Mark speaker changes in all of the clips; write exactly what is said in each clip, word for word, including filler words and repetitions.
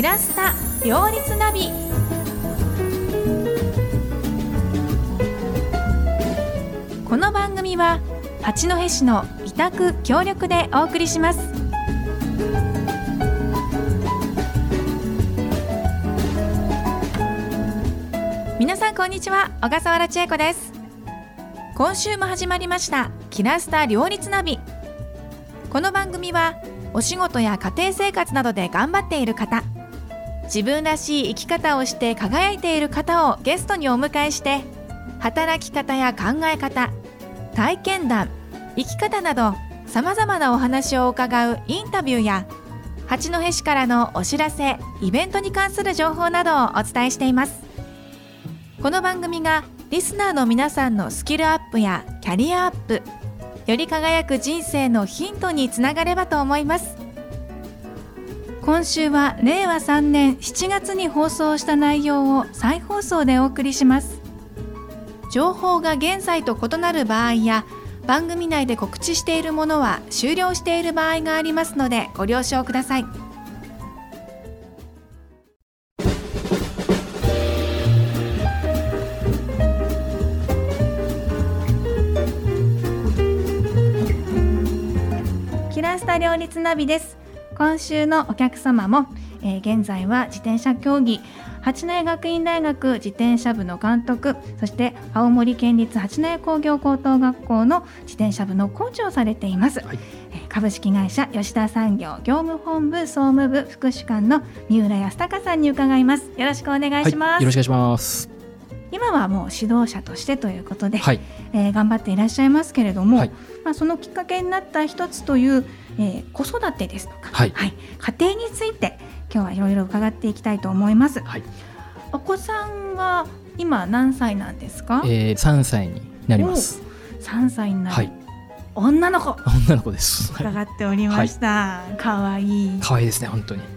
Speaker 1: キラスタ両立ナビ。この番組は八戸市の委託協力でお送りします。皆さんこんにちは、小笠原千恵子です。今週も始まりましたキラスタ両立ナビ。この番組はお仕事や家庭生活などで頑張っている方、自分らしい生き方をして輝いている方をゲストにお迎えして、働き方や考え方、体験談、生き方などさまざまなお話を伺うインタビューや、八戸市からのお知らせ、イベントに関する情報などをお伝えしています。この番組がリスナーの皆さんのスキルアップやキャリアアップ、より輝く人生のヒントにつながればと思います。今週はれいわさんねんしちがつに放送した内容を再放送でお送りします。情報が現在と異なる場合や、番組内で告知しているものは終了している場合がありますのでご了承ください。キラスタ両立ナビです。今週のお客様も、えー、現在は自転車競技八戸学院大学自転車部の監督、そして青森県立八戸工業高等学校の自転車部のコーチをされています、はい、えー、株式会社吉田産業業務本部総務部副主幹の三浦康隆さんに伺います。よろしくお願いします、はい、
Speaker 2: よろしくお願いします。
Speaker 1: 今はもう指導者としてということで、はい、えー、頑張っていらっしゃいますけれども、はい、まあ、そのきっかけになった一つという、えー、子育てですとか、はいはい、家庭について今日はいろいろ伺っていきたいと思います、はい、お子さんは今何歳なんですか？
Speaker 2: えー、さんさいになります。
Speaker 1: さんさいになる、はい、女の子
Speaker 2: 女の子です。
Speaker 1: 伺っておりました、はい、かわいい
Speaker 2: かわいいですね、本当に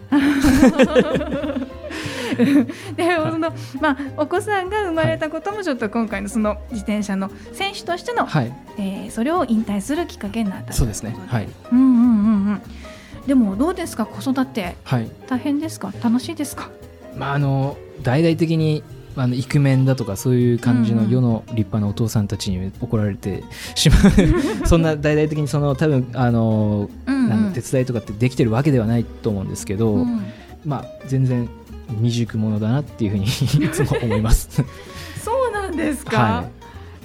Speaker 1: でその、まあ、お子さんが生まれたこともちょっと今回のその自転車の選手としての、はい、えー、それを引退するきっかけになったということで。
Speaker 2: そうですね、はい、
Speaker 1: うんうんうんうん。でもどうですか、子育て、はい、大変ですか、楽しいですか？
Speaker 2: まあ、あの大々的にあのイクメンだとかそういう感じの世の立派なお父さんたちに怒られてしまうそんな大々的にその多分あの、うんうん、なんか手伝いとかってできてるわけではないと思うんですけど、うん、まあ、全然未熟者だなっていうふうにいつも思います
Speaker 1: そうなんですか、はい、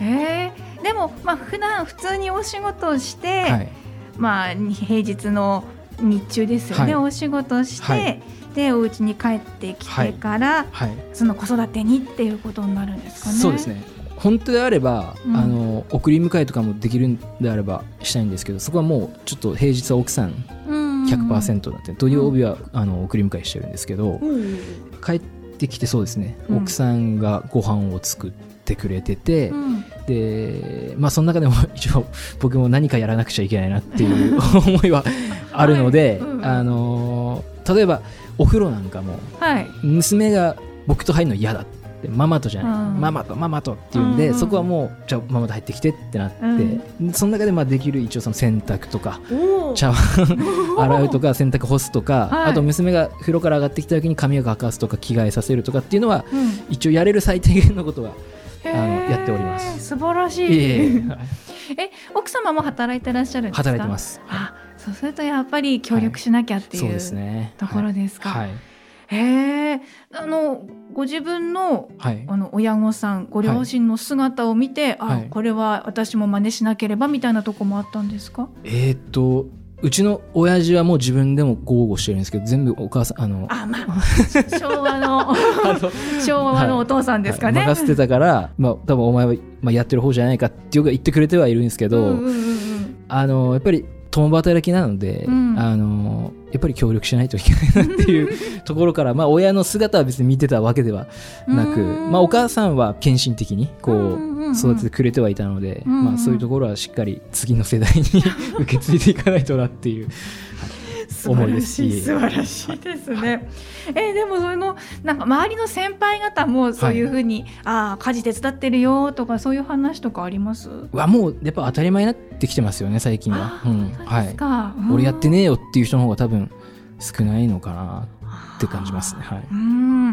Speaker 1: えー、でも、まあ、普段普通にお仕事をして、はい、まあ、平日の日中ですよね、はい、お仕事して、はい、でお家に帰ってきてから、はいはい、その子育てにっていうことになるんですかね。
Speaker 2: そうですね、本当であれば、うん、あの送り迎えとかもできるんであればしたいんですけど、そこはもうちょっと平日は奥さん ひゃくパーセント だって、土曜日はあの送り迎えしてるんですけど、うん、帰ってきてそうですね、うん、奥さんがご飯を作ってくれてて、うん、で、まあ、その中でも一応僕も何かやらなくちゃいけないなっていう思いはあるので、はい、うん、あの例えばお風呂なんかも、はい、娘が僕と入るの嫌だって、ママとじゃない、うん、ママとママとっていうんで、うんうん、そこはもうじゃあママと入ってきてってなって、うん、その中でまあできる一応その洗濯とか茶碗洗うとか洗濯干すとか、はい、あと娘が風呂から上がってきた時に髪を乾かすとか着替えさせるとかっていうのは、うん、一応やれる最低限のことはあのやっております。
Speaker 1: 素晴らしい、えー、え奥様も働いてらっしゃるんですか？
Speaker 2: 働いてます。
Speaker 1: あ、そうするとやっぱり協力しなきゃっていう、はい、そうですね、ところですか、はい、へー、あのご自分 の,、はい、あの親御さんご両親の姿を見て、はい、あ、これは私も真似しなければみたいなとこもあったんですか？
Speaker 2: えー、っとうちの親父はもう自分でも豪語してるんですけど、全部お母さん、あの
Speaker 1: あ、まあ、昭和 の, 昭和のお父さんですかね、
Speaker 2: はいはい、任せてたから、まあ、多分お前は、まあ、やってる方じゃないかってよく言ってくれてはいるんですけど、うんうんうん、あのやっぱり共働きなので、うん、あのやっぱり協力しないといけないなっていうところから、まあ、親の姿は別に見てたわけではなく、まあ、お母さんは献身的にこう育ててくれてはいたので、まあ、そういうところはしっかり次の世代に受け継いでいかないとなっていう思いですし、
Speaker 1: 素晴らしいですね、はい、えー、でもそのなんか周りの先輩方もそういうふうに、はい、あ、家事手伝ってるよとかそういう話とかあります？
Speaker 2: はもうやっぱ当たり前になってきてますよね、最近は。
Speaker 1: あ、うん、そうですか、
Speaker 2: はい、俺やってねえよっていう人の方が多分少ないのかなって感じますね。はい、
Speaker 1: うん。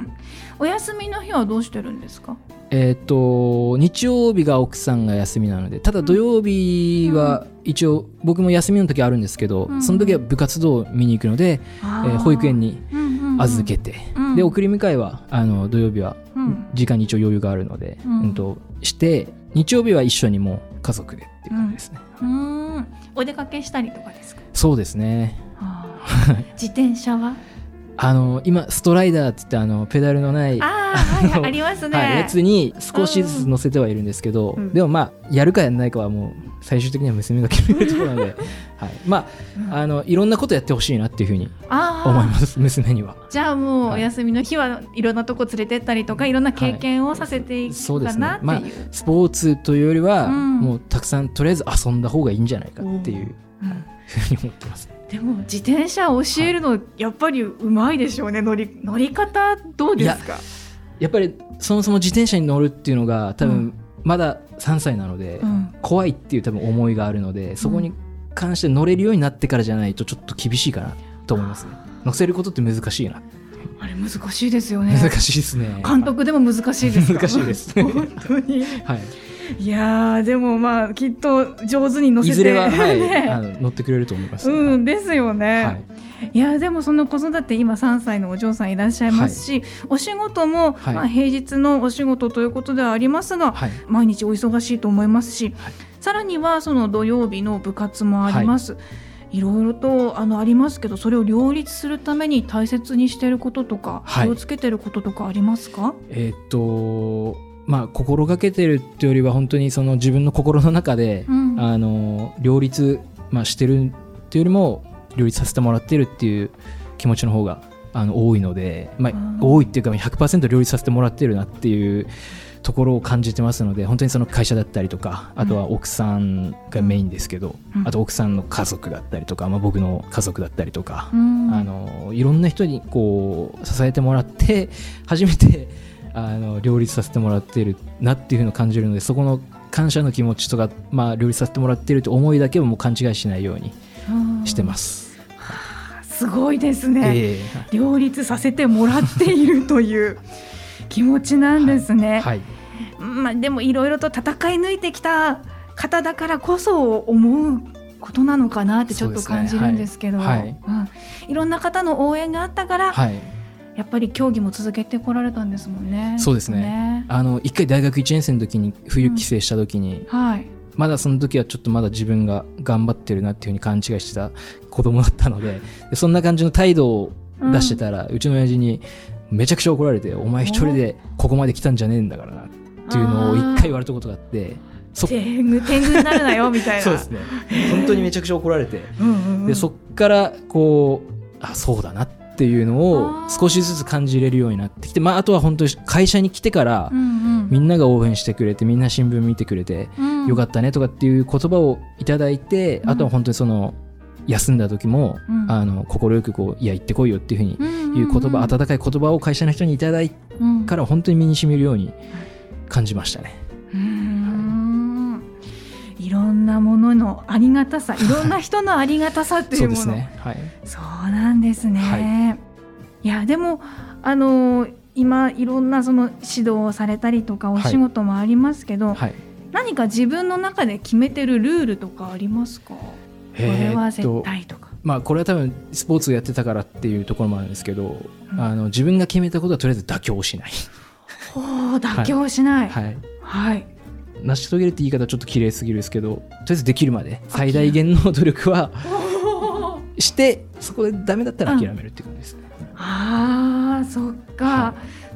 Speaker 1: お休みの日はどうしてるんですか？
Speaker 2: えー、と日曜日が奥さんが休みなので、ただ土曜日は一応僕も休みの時あるんですけど、うん、その時は部活動を見に行くので、えー、保育園に預けて、うんうん、で送り迎えはあの土曜日は時間に一応余裕があるので、うんうん、として日曜日は一緒にもう家族でっていう感じですね。
Speaker 1: うん、うん。お出かけしたりとかですか？
Speaker 2: そうですね。
Speaker 1: 自転車は
Speaker 2: あの今ストライダーって言ってあのペダルのない
Speaker 1: ああ、はい、ありますね、
Speaker 2: はい、やつに少しずつ乗せてはいるんですけど、うん、でもまあやるかやらないかはもう最終的には娘が決めるところなので、はい、まあ、うん、あのいろんなことやってほしいなっていうふうに思います娘には。
Speaker 1: じゃあもうお休みの日はいろんなとこ連れてったりとかいろんな経験をさせていくかなっていう、はい、そうですね、まあ、
Speaker 2: スポーツというよりは、うん、もうたくさんとりあえず遊んだ方がいいんじゃないかっていう、うん、ふうに思ってます。
Speaker 1: でも自転車教えるのやっぱりうまいでしょうね。乗り、乗り方どうですか？や、
Speaker 2: やっぱりそもそも自転車に乗るっていうのが多分まださんさいなので、うん、怖いっていう多分思いがあるので、そこに関して乗れるようになってからじゃないとちょっと厳しいかなと思いますね。乗せることって難しいな。
Speaker 1: あれ難しいですよね。
Speaker 2: 難しいですね。
Speaker 1: 監督でも難しいですか？
Speaker 2: 難しいです
Speaker 1: 本当に、
Speaker 2: はい、
Speaker 1: いやでもまあきっと上手に乗せて、
Speaker 2: いずれは、はい、あの乗ってくれると思います、ね、
Speaker 1: うんですよね、はい、いやでもその子育て今さんさいのお嬢さんいらっしゃいますし、はい、お仕事も、はい、まあ、平日のお仕事ということではありますが、はい、毎日お忙しいと思いますし、はい、さらにはその土曜日の部活もあります、はい、いろいろとあのありますけど、それを両立するために大切にしていることとか、はい、気をつけていることとかありますか？
Speaker 2: えー、っとまあ、心がけてるっていうよりは本当にその自分の心の中で、うん、あの両立、まあ、してるっていうよりも両立させてもらってるっていう気持ちの方があの多いので、まあ、多いっていうか ひゃくパーセント 両立させてもらってるなっていうところを感じてますので、本当にその会社だったりとか、あとは奥さんがメインですけど、うん、あと奥さんの家族だったりとか、まあ、僕の家族だったりとか、うん、あのいろんな人にこう支えてもらって初めてあの両立させてもらっているなっていうふうに感じるので、そこの感謝の気持ちとか、まあ、両立させてもらっていると思いだけはもう勘違いしないようにしてます。
Speaker 1: はあ、すごいですね、えー、両立させてもらっているという気持ちなんですね、はいはい、まあ、でもいろいろと戦い抜いてきた方だからこそ思うことなのかなってちょっと感じるんですけど、はいはい、うん、いろんな方の応援があったから、はい、やっぱり競技も続けてこられたんですもんね。
Speaker 2: そうですね。ね、あの一回大学いちねん生の時に冬帰省した時に、うん、はい、まだその時はちょっとまだ自分が頑張ってるなっていう風に勘違いしてた子供だったので、でそんな感じの態度を出してたら、うん、うちの親父にめちゃくちゃ怒られて、お前一人でここまで来たんじゃねえんだからなっていうのを一回言われたことがあって、そ
Speaker 1: 天狗天狗になるなよみたいな
Speaker 2: そうですね、本当にめちゃくちゃ怒られてうんうん、うん、でそっからこう、あ、そうだなっていうのを少しずつ感じれるようになってきて、まあ、あとは本当に会社に来てから、うんうん、みんなが応援してくれて、みんな新聞見てくれて、うん、よかったねとかっていう言葉をいただいて、うん、あとは本当にその休んだ時も、うん、あの心よくこう、いや行ってこいよっていうふうにいう言葉、うんうんうん、温かい言葉を会社の人にいただいてから本当に身に染みるように感じましたね。
Speaker 1: うん、はい、いろんなもののありがたさ、いろんな人のありがたさというものそうですね、はい、そうなんですね、はい、いやでもあの今いろんなその指導をされたりとかお仕事もありますけど、はいはい、何か自分の中で決めてるルールとかありますか？これは絶対とか、
Speaker 2: まあ、これは多分スポーツをやってたからっていうところもあるんですけど、うん、あの自分が決めたことはとりあえず妥協しない
Speaker 1: ほう、妥協しない、
Speaker 2: はいはいはい、成し遂げるって言い方はちょっと綺麗すぎるですけど、とりあえずできるまで最大限の努力はして、そこでダメだったら諦めるっていう感じですね、うん、
Speaker 1: あーそっか、はい、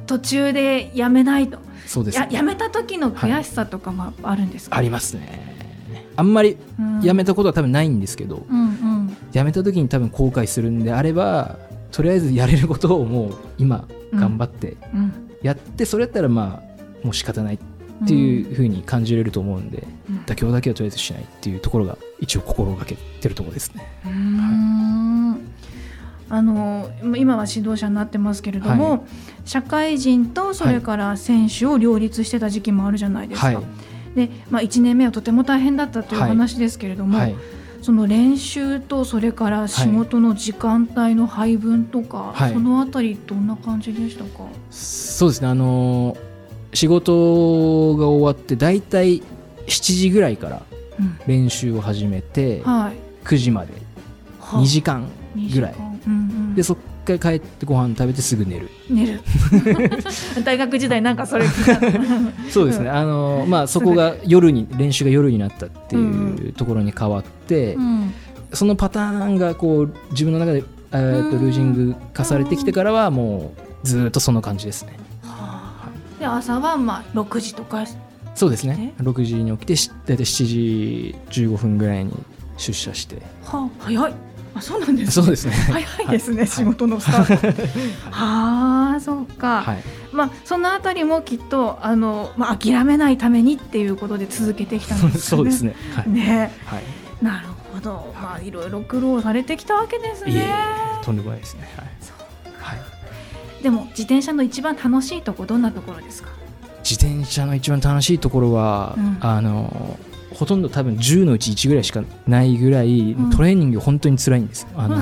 Speaker 1: 途中でやめないと。
Speaker 2: そうですね、
Speaker 1: や, やめた時の悔しさとかもあるんですか？
Speaker 2: はい、ありますね。あんまりやめたことは多分ないんですけど、うんうん、やめた時に多分後悔するんであれば、とりあえずやれることをもう今頑張ってやって、それだったらまあもう仕方ないっていう風に感じれると思うんで、うん、妥協だけはとりあえずしないっていうところが一応心がけてるところですね。うーん、
Speaker 1: はい、あの今は指導者になってますけれども、はい、社会人とそれから選手を両立してた時期もあるじゃないですか、はい、でまあ、いちねんめはとても大変だったという話ですけれども、はいはい、 その練習とそれから仕事の時間帯の配分とか、はい、そのあたりどんな感じでしたか？
Speaker 2: そうですね、あの仕事が終わってだいたいしちじぐらいから練習を始めて、うんはい、くじまでにじかんぐらい、うんうん、でそっから帰ってご飯食べてすぐ寝る
Speaker 1: 寝る大学時代なんかそれ聞いた
Speaker 2: そうですね、あの、まあ、そこが夜に練習が夜になったっていうところに変わって、うん、そのパターンがこう自分の中で、えー、とルージング化されてきてからはもうずっとその感じですね、
Speaker 1: はあ、で朝はまあろくじとか
Speaker 2: そうですね、ろくじに起きてだいたいしちじじゅうごふんぐらいに出社して、
Speaker 1: はあ、早い。あ、そうなんですね。
Speaker 2: そうですね。
Speaker 1: 早いですね、はい、仕事のスタート。はあ、そうか。はい、まあそのあたりもきっとあの、まあ、諦めないためにっていうことで続けてきたんですかね。
Speaker 2: そうですね。はい、ね、
Speaker 1: はい、なるほど。まあいろいろ苦労されてきたわけですね。いえい
Speaker 2: え、とんでもないですね。はい。
Speaker 1: そうか。はい。でも自転車の一番楽しいところどんなところですか？
Speaker 2: 自転車の一番楽しいところは、うん、あのほとんど多分じゅうのうちいちぐらいしかないぐらい、うん、トレーニング本当に辛いんです。あの、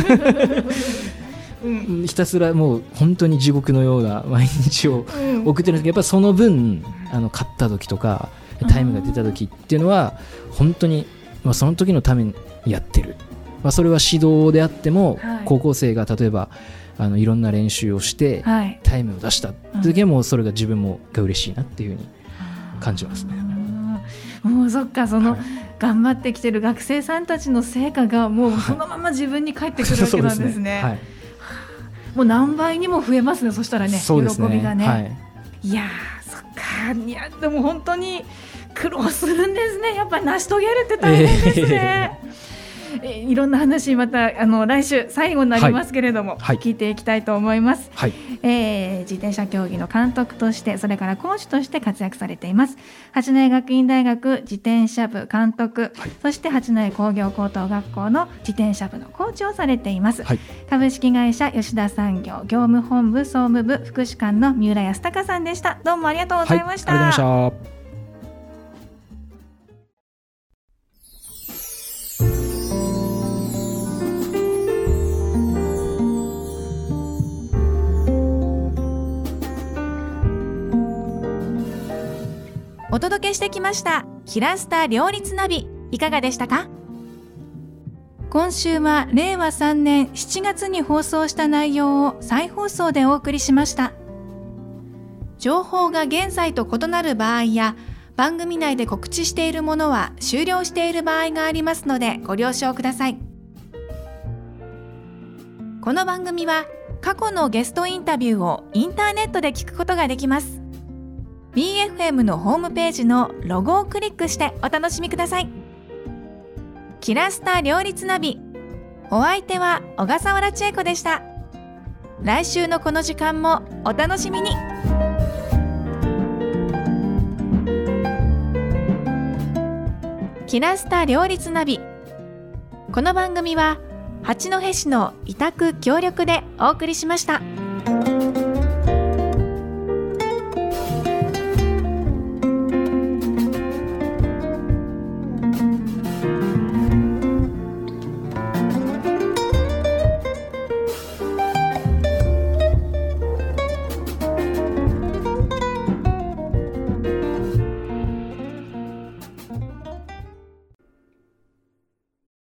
Speaker 2: うん、ひたすらもう本当に地獄のような毎日を送ってるんですけど、やっぱりその分あの勝った時とかタイムが出た時っていうのは本当に、まあ、その時のためにやってる、まあ、それは指導であっても、はい、高校生が例えばあのいろんな練習をして、はい、タイムを出した時はもうそれが自分もが嬉しいなっていうふうに感じますね。
Speaker 1: もうそっか、その、はい、頑張ってきてる学生さんたちの成果がもうそのまま自分に返ってくるわけなんですね。はい、はい、もう何倍にも増えますね。そしたらね、喜びがね。はい、いやそっか、いやでも本当に苦労するんですね。やっぱり成し遂げるって大変ですね。えーいろんな話またあの来週最後になりますけれども、はい、聞いていきたいと思います、はい、えー、自転車競技の監督としてそれから講師として活躍されています八戸学院大学自転車部監督、はい、そして八戸工業高等学校の自転車部のコーチをされています、はい、株式会社吉田産業業務本部総務部副主幹の三浦康隆さんでした。どうもありがとうございました。
Speaker 2: はい、ありがとうございました。
Speaker 1: お届けしてきましたキラスタ両立ナビ、いかがでしたか？今週はれいわさんねんしちがつに放送した内容を再放送でお送りしました。情報が現在と異なる場合や番組内で告知しているものは終了している場合がありますのでご了承ください。この番組は過去のゲストインタビューをインターネットで聞くことができます。ビーエフエム のホームページのロゴをクリックしてお楽しみください。キラスタ両立ナビ、お相手は小笠原千恵子でした。来週のこの時間もお楽しみに。キラスタ両立ナビ、この番組は八戸市の委託協力でお送りしました。